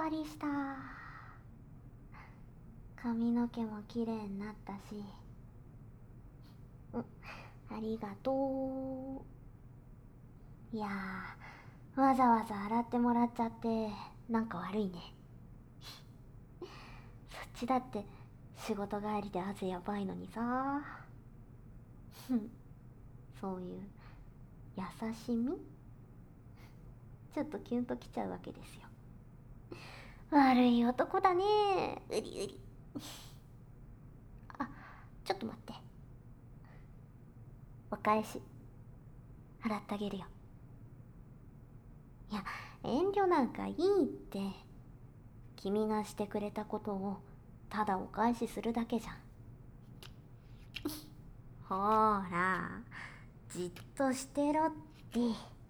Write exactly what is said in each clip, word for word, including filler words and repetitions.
ぱりした。髪の毛も綺麗になったし、うん、ありがとう。いやー、わざわざ洗ってもらっちゃってなんか悪いね。そっちだって仕事帰りで汗やばいのにさ。そういう優しみちょっとキュンときちゃうわけですよ。悪い男だね。うりうり。あ、ちょっと待って。お返し払ってあげるよ。いや、遠慮なんかいいって。君がしてくれたことをただお返しするだけじゃん。ほーら、じっとしてろって。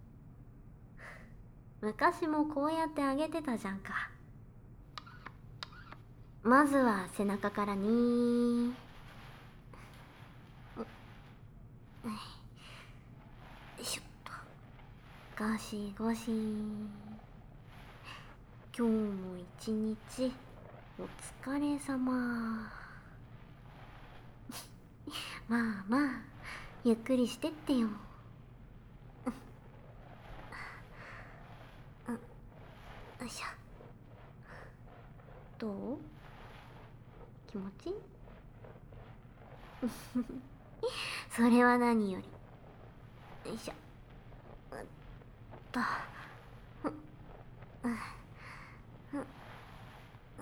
昔もこうやってあげてたじゃんか。まずは背中からねー。よいしょっと。ゴシゴシ。今日も一日お疲れ様。まあまあゆっくりしてってよ。うん、よいしょ。どう？気持ちいい？それは何より。よいしょ。うっと。うんうん。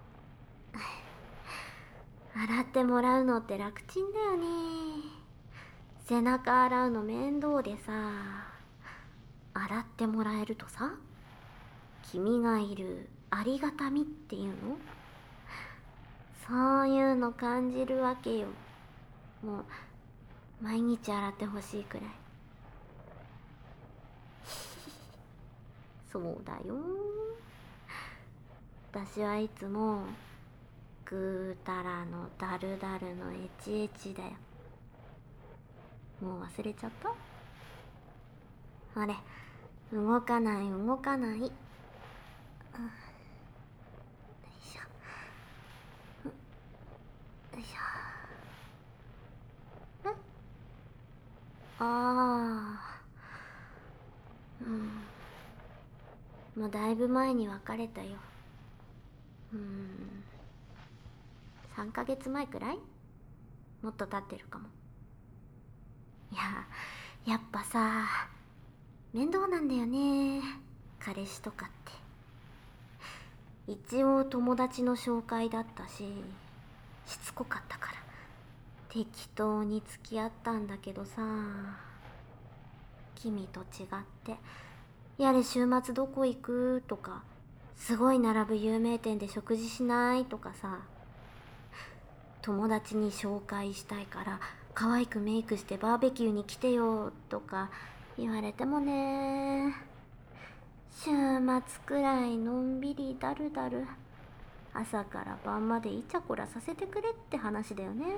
洗ってもらうのって楽ちんだよね。背中洗うの面倒でさ、洗ってもらえるとさ、君がいるありがたみっていうの、そういうの感じるわけよ。もう毎日洗ってほしいくらい。そうだよ。私はいつもぐーたらのだるだるのエチエチだよ。もう忘れちゃった？あれ、動かない動かない。よいしょよいしょ。ん？ああ、うん、もうだいぶ前に別れたよ。うん、さんかげつまえくらい？もっと経ってるかも。いや、やっぱさ、面倒なんだよね、彼氏とかって。一応友達の紹介だったし、しつこかったから適当に付き合ったんだけどさ、君と違ってやれ週末どこ行くとか、すごい並ぶ有名店で食事しないとかさ、友達に紹介したいから可愛くメイクしてバーベキューに来てよとか言われてもね、週末くらいのんびりだるだる朝から晩までイチャコラさせてくれって話だよね。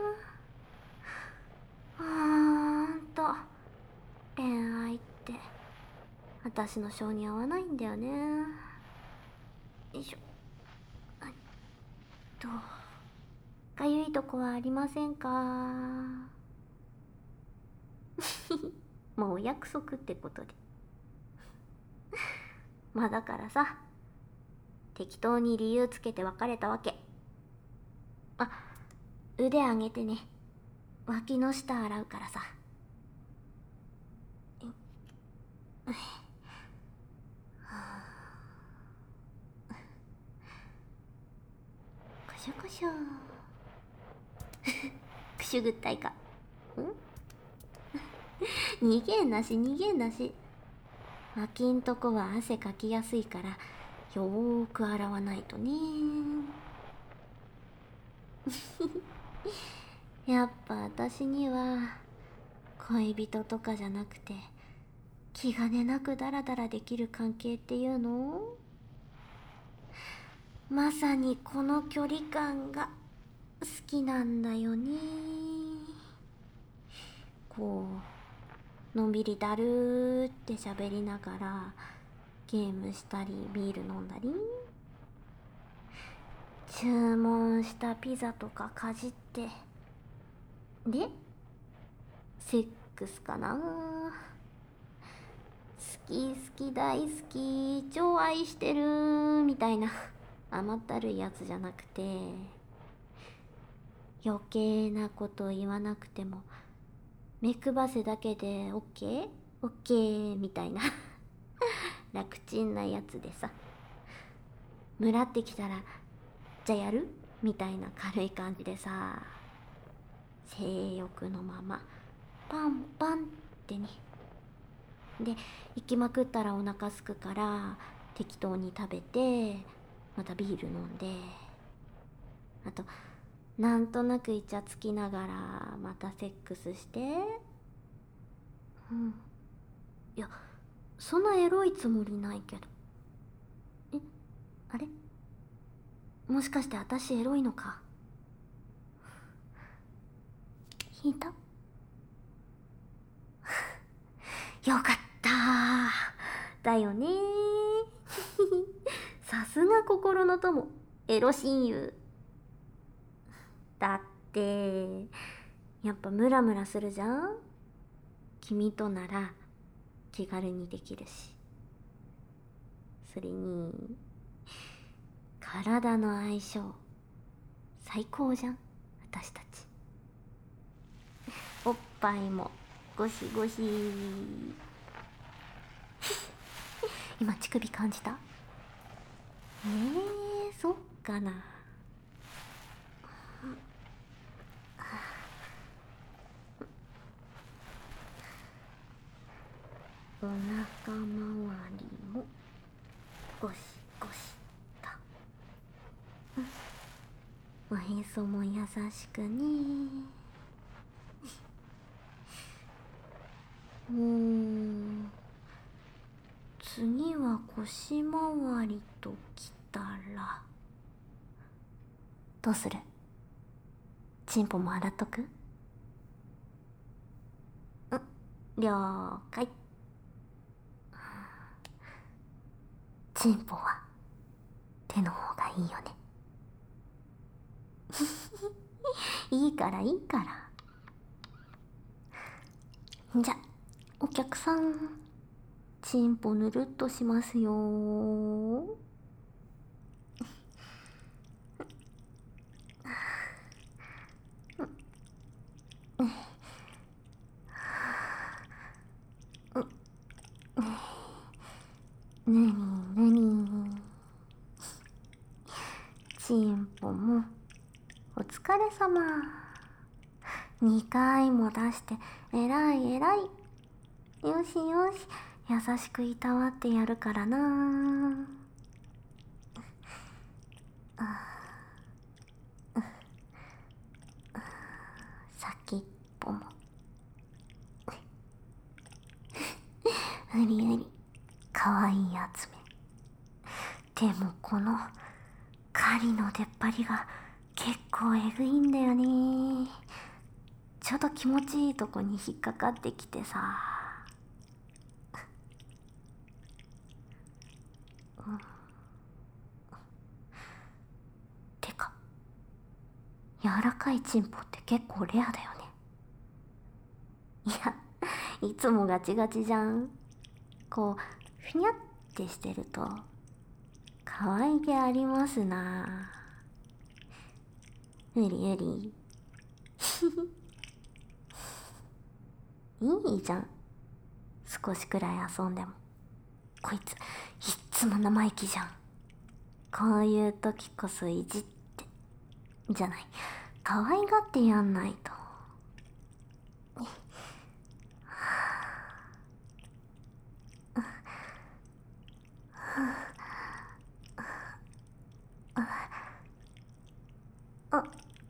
ほーんと恋愛って私の性に合わないんだよね。よいしょ。あっと、かゆいとこはありませんか？もうお約束ってことで。まあだからさ、適当に理由つけて別れたわけ。あ、腕上げてね。脇の下洗うからさ。こしょこしょ。くしゅぐったいか。ん逃げんなし逃げんなし。脇んとこは汗かきやすいからよーく洗わないとね。やっぱ私には恋人とかじゃなくて、気兼ねなくダラダラできる関係っていうの、まさにこの距離感が好きなんだよね。こうのんびりだるーって喋りながらゲームしたりビール飲んだり、注文したピザとかかじって、でセックスかな。好き好き大好き超愛してるみたいな甘ったるいやつじゃなくて、余計なこと言わなくても目くばせだけで オーケー？ オーケー みたいな楽ちんなやつでさ、群ってきたらじゃあやるみたいな軽い感じでさ、性欲のままパンパンってね。で行きまくったらお腹すくから適当に食べて、またビール飲んで、あとなんとなくイチャつきながらまたセックスして。うん、いやそんなエロいつもりないけど。え、あれ、もしかして私エロいのか。引いたよかっただよねさすが心の友、エロ親友だって。やっぱムラムラするじゃん、君となら気軽にできるし。それに体の相性最高じゃん私たち。おっぱいもゴシゴシ今乳首感じた？えー、そっかな。お腹周りもゴシゴシと、おへそも優しくね。うーん、次は腰回りときたらどうする？チンポも洗っとく？うん、了解。チンポは手の方がいいよねいいからいいから。じゃお客さん、チンポぬるっとしますよー。なになに、チンポもお疲れ様。にかいも出してえらいえらい。よしよし、優しくいたわってやるからな。先っぽもうりうり、かわいいやつめ。でもこの狩りの出っ張りが結構えぐいんだよね。ちょうど気持ちいいとこに引っかかってきてさ、うん、てか柔らかいチンポって結構レアだよね。いや、いつもガチガチじゃん。こうふにゃってしてると可愛げありますな。うりうりいいじゃん、少しくらい遊んでも。こいついっつも生意気じゃん。こういう時こそいじってじゃない、可愛がってやんないと。あ、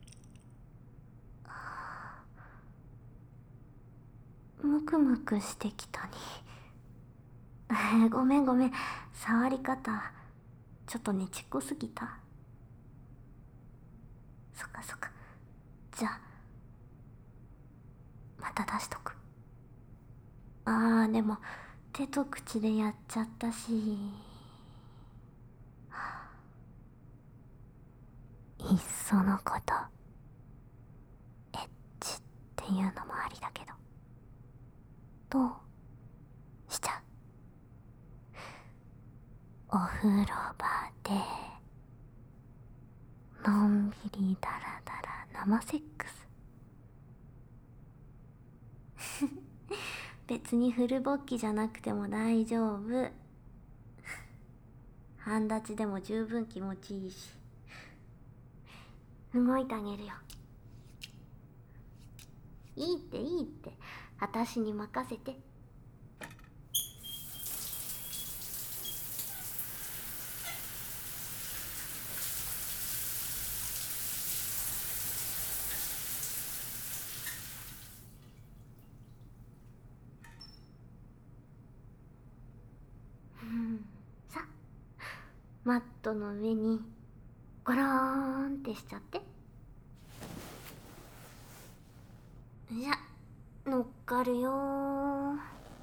ムクムクしてきたにごめんごめん、触り方ちょっとねちっこすぎた。そっかそっか、じゃあまた出しとく。あーでも手と口でやっちゃったし、いっそのことエッチっていうのもありだけど、どうしちゃう？お風呂場でのんびりダラダラ生セックス別にフル勃起じゃなくても大丈夫。半立ちでも十分気持ちいいし、動いてあげるよ。いいっていいって、私に任せて。さあ、マットの上にゴローンってしちゃって。じゃ、乗っかるよー。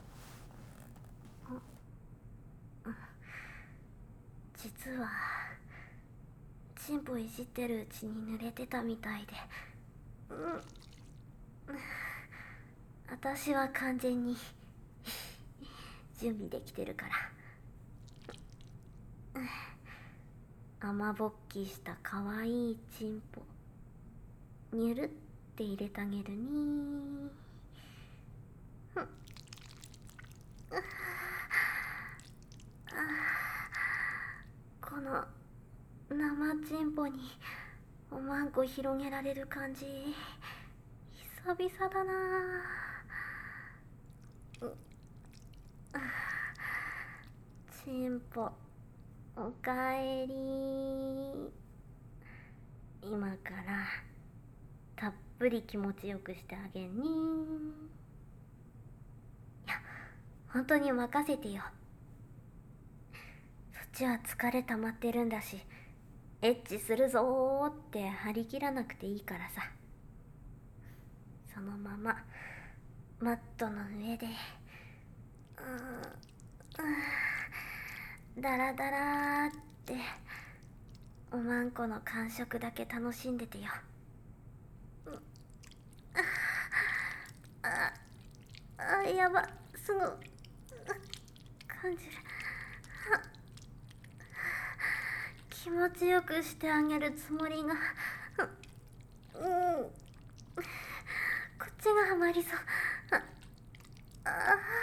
実はチンポいじってるうちに濡れてたみたいで、うん、私は完全に準備できてるから。雨ぼっきしたかわいいチンポにゅるって入れてあげるにー。この生チンポにおまんこ広げられる感じ、久々だなあ。チンポおかえり。今からたっぷり気持ちよくしてあげんに。いや、本当に任せてよ。そっちは疲れ溜まってるんだし、エッチするぞーって張り切らなくていいからさ。そのままマットの上で、うーん、ダラダラーっておまんこの感触だけ楽しんでてよ。ああ、やば、すぐ感じる。気持ちよくしてあげるつもりが、うん、こっちがハマりそう。あ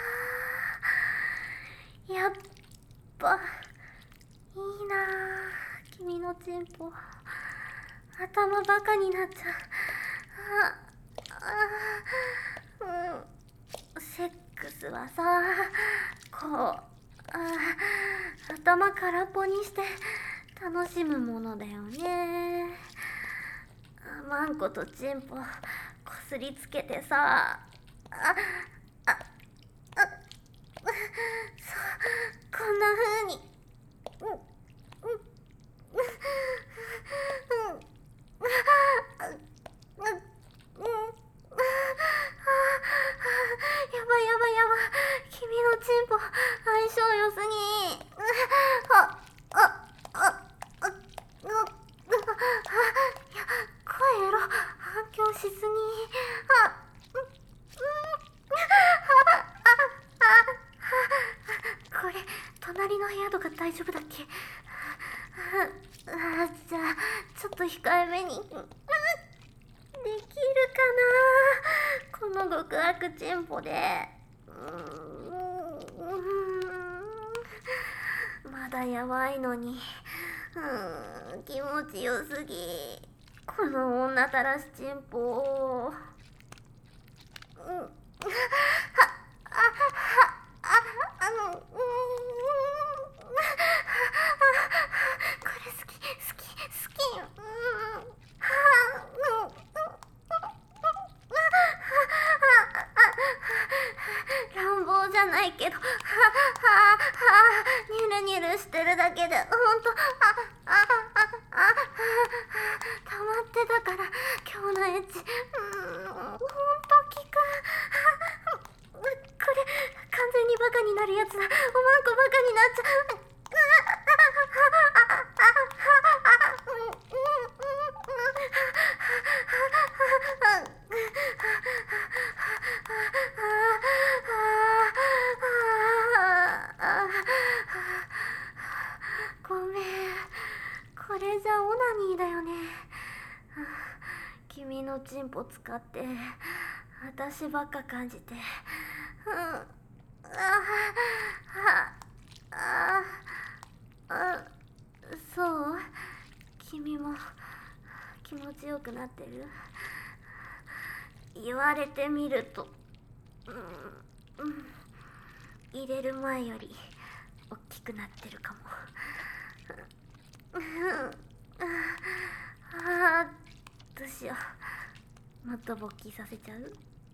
あ、やっぱいいなあ、君のチンポ。頭バカになっちゃう。ああ、うん、セックスはさ、こう、あ頭空っぽにして楽しむものだよね。マンコとチンポこすりつけてさ、あああ、そうこんな風に、うんうんうんやばいやばいやばい、君のチンポ相性良すぎ。あああああ、声色反響しすぎ。あこれ隣の部屋とか大丈夫だっけ？あじゃあちょっと控えめに。できるかな、この極悪チンポで。うーん、まだやばいのに、うーん、気持ちよすぎ。この女たらしチンポ。うん、はっあああの、うん、これ好き好き好き。うん、乱暴じゃないけど、はははニュルニュルしてるだけでほんと、ああああ溜まってたから今日のエッチ、うん、ほんと効く。これ完全にバカになるやれじゃオナニーだよね。君のチンポ使って私ばっか感じて、うん、ああああ、そう君も気持ちよくなってる？言われてみると、うん、うん、入れる前より大きくなってるかも。ああ、どうしよう。もっと勃起させちゃう？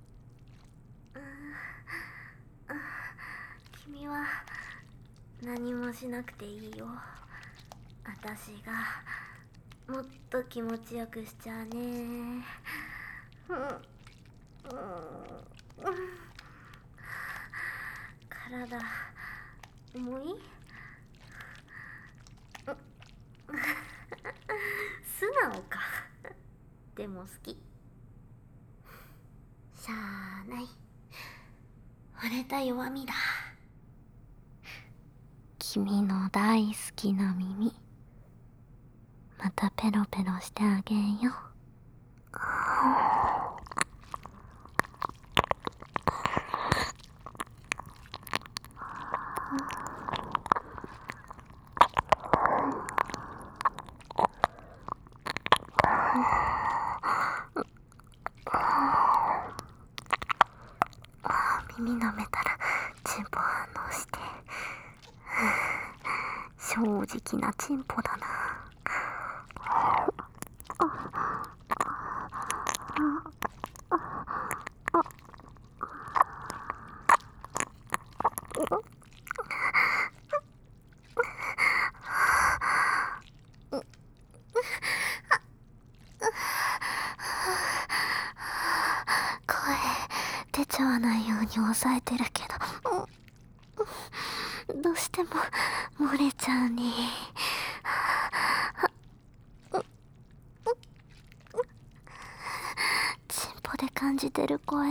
君は何もしなくていいよ。私がもっと気持ちよくしちゃうね。うん、うん、体重い？素直か。でも好き。しゃあない。惚れた弱みだ。君の大好きな耳、またペロペロしてあげんよ。耳舐めたらチンポ反応して、正直なチンポだな。声出ちゃわないように抑えてるけど、どうしても漏れちゃうね。チンポで感じてる声。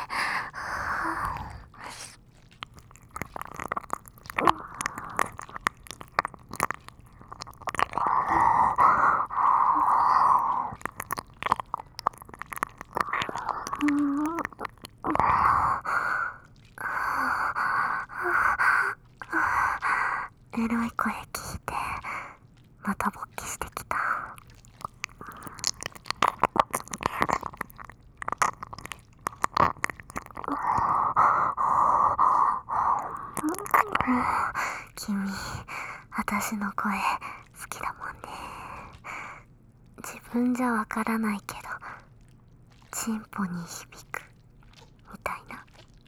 エロい声聞いてまた勃起してきた。君、私の声好きだもんね。自分じゃわからないけどチンポに響くみたいな。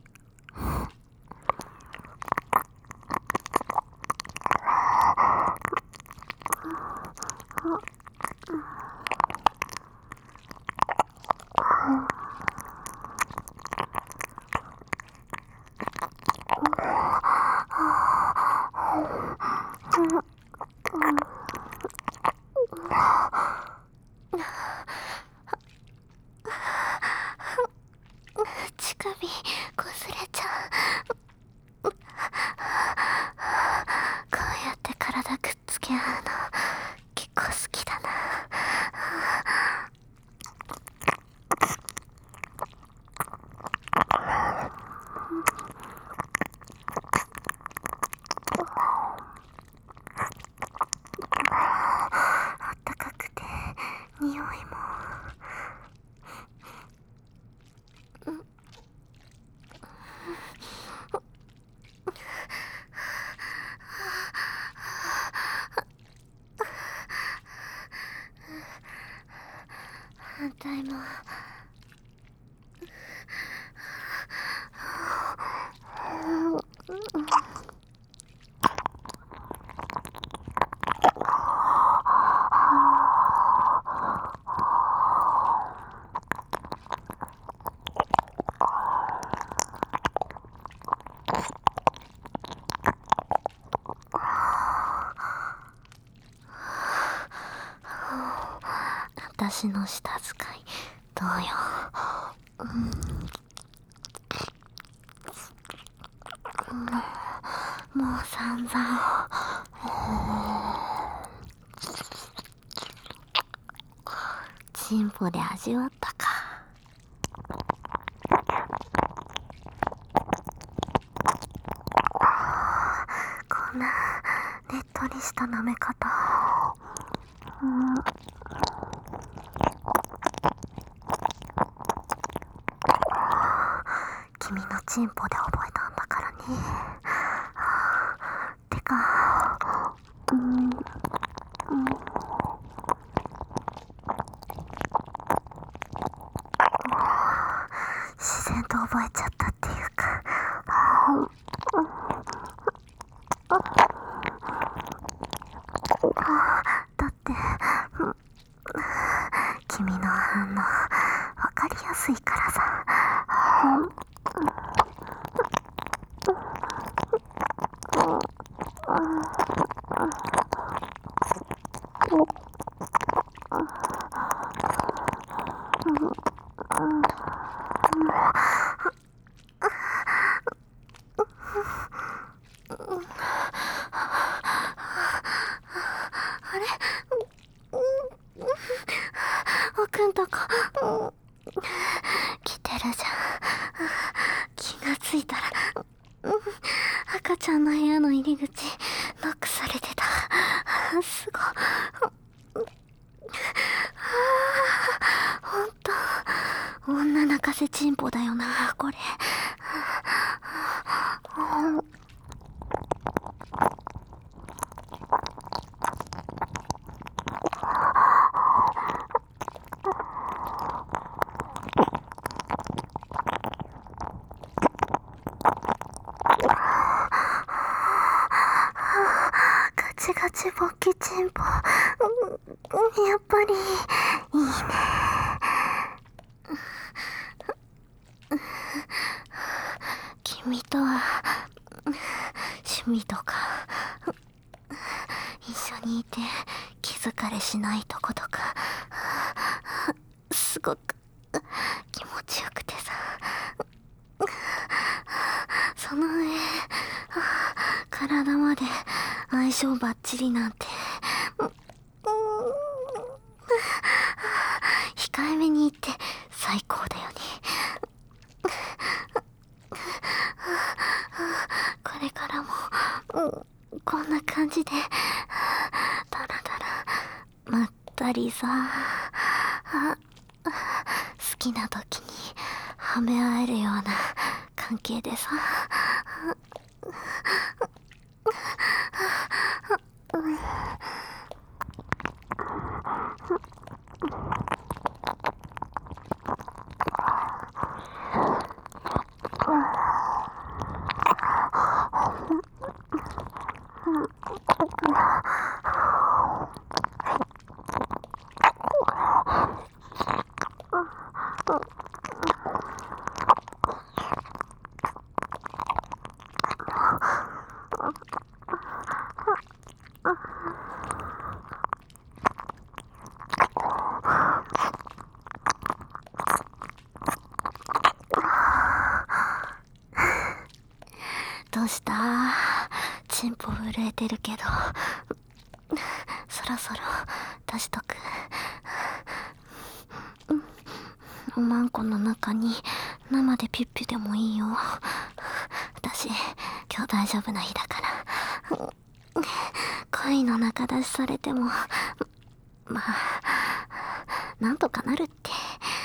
乳首こすれちゃう。こうやって体くっつけ合うの結構好きだな。あったかくて匂いも。反対も。私の舌使いどうよ。うん、もう散々。 チンポで味わったか。こんなねっとりした舐め方、うん、君のチンポで覚えたんだからね。てか、うん、うん、自然と覚えちゃったっていうか、だって、君の反応わかりやすいからさ。あれ、奥んとこ来てるじゃん。気がついたら赤ちゃんの部屋の入り口ノックされてた。すごい。ほんと女泣かせチンポだよなこれ。ガチガチボッキチンポ、うん、やっぱりいいね。君とは趣味とか一緒にいて気疲れしないとことかすごく気持ちよくてさ、その上体まで相性バッチリなんて、控えめに言って最高だよね。これからもこんな感じでだらだらまったりさ、好きな時にはめ合えるような関係でさ、どうした？チンポ震えてるけどそろそろ出しとく。おまんこの中に生でピュッピュでもいいよ。私今日大丈夫な日だから。恋の中出しされてもまあなんとかなるって。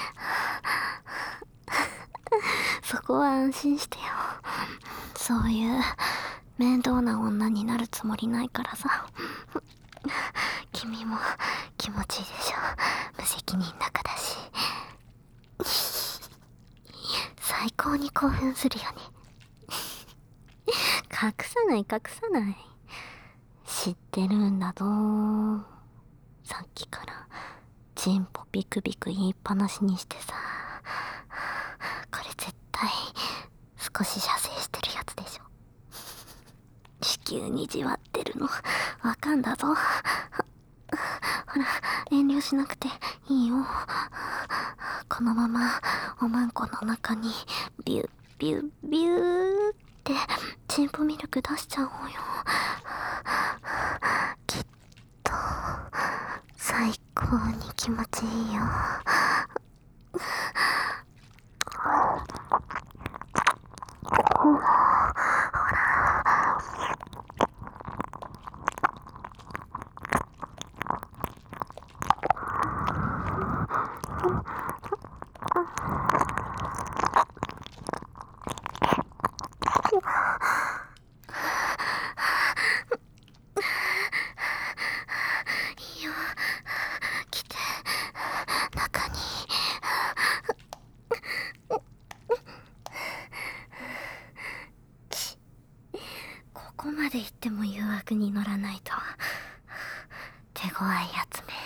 そこは安心してよ。そういう面倒な女になるつもりないからさ。君も気持ちいいでしょ。無責任仲だし。最高に興奮するよね。隠さない隠さない。知ってるんだぞ。さっきからチンポビクビク言いっぱなしにしてさ。これ絶対少し射精してるやつでしょ。子宮にじわってるのわかんだぞ。ほら遠慮しなくていいよ。このままおまんこの中にビュッビュッビューってチンポミルク出しちゃおうよ。きっと最高に気持ちいいよ。 クに乗らないと手強いやつめ。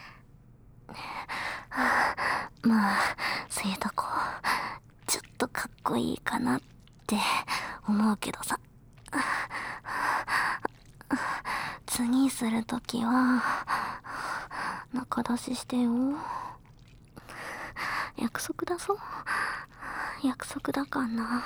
まあそういうとこちょっとかっこいいかなって思うけどさ。次するときは仲出ししてよ。約束だぞ。約束だからな。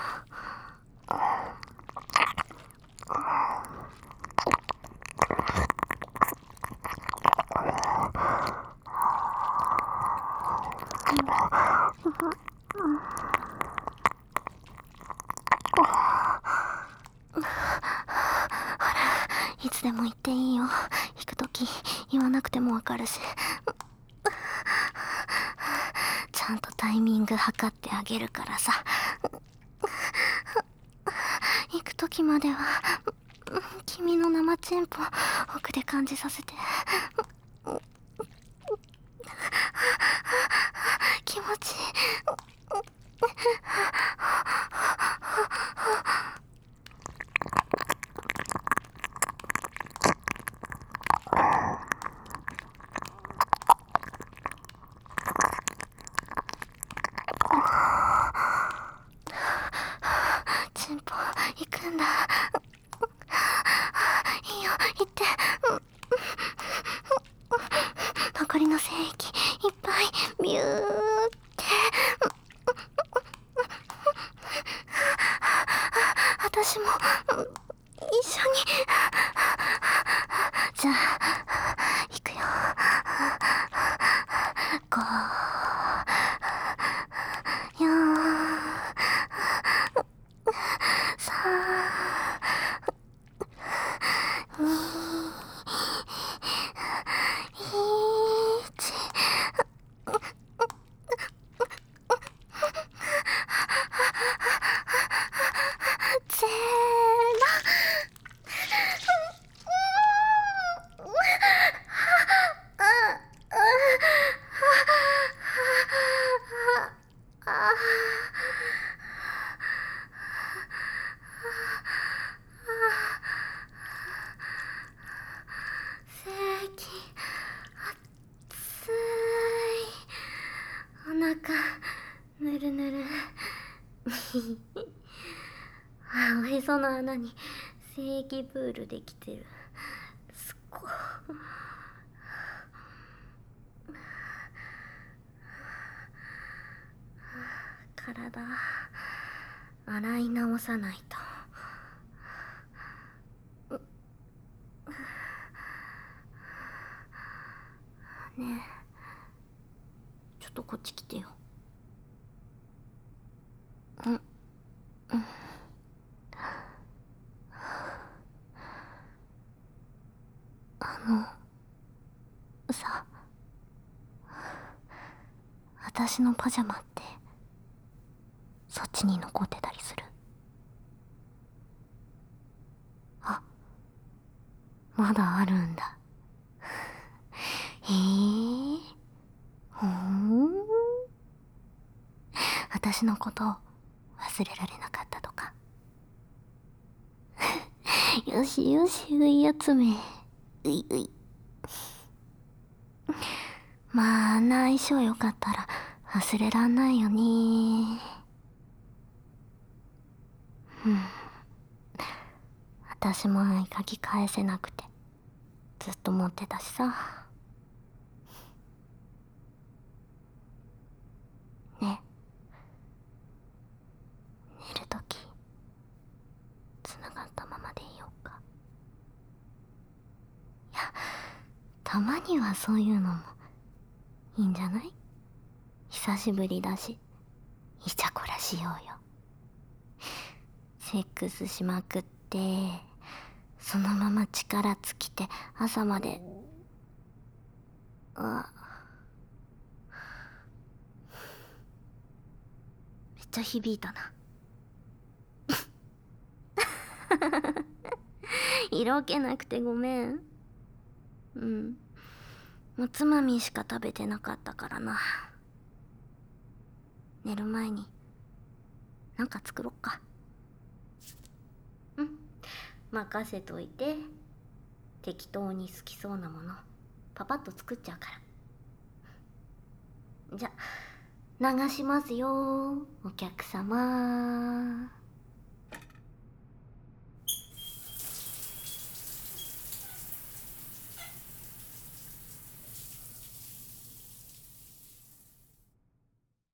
いつでも言っていいよ。引くとき言わなくてもわかるし、ちゃんとタイミング測ってあげるからさ。行くときまでは君の生チンポ奥で感じさせて。気持ちいい。チンポ行くんだ。いいよ行って。残りの精液いっぱいビューって。私も一緒に。じゃあ行くよ。ごよんさんにいち。ゼロ。精液熱い。お腹ぬるぬる。おへその穴に精液プールできてる。すっごい。体洗い直さないと。ねえ、ちょっとこっち来てよ。うん、うん。あのさ、私のパジャマってそっちに残ってたりする？あ、まだあるんだ。へえ、ほーん。私のこと忘れられなかったとか。よしよし、ういやつめ。ういうい。まあ、あんな相性よかったら忘れらんないよね。うん。私も合鍵返せなくてずっと持ってたしさ。ね、寝るとき繋がったままでいようか。いや、たまにはそういうのもいいんじゃない？久しぶりだしイチャコラしようよ。セックスしまくってそのまま力尽きて朝まで。あ、めっちゃ響いたな。色気なくてごめん。うん、おつまみしか食べてなかったからな。寝る前になんか作ろっか。うん、任せといて。 適当に好きそうなものパパッと作っちゃうから。じゃ流しますよお客様。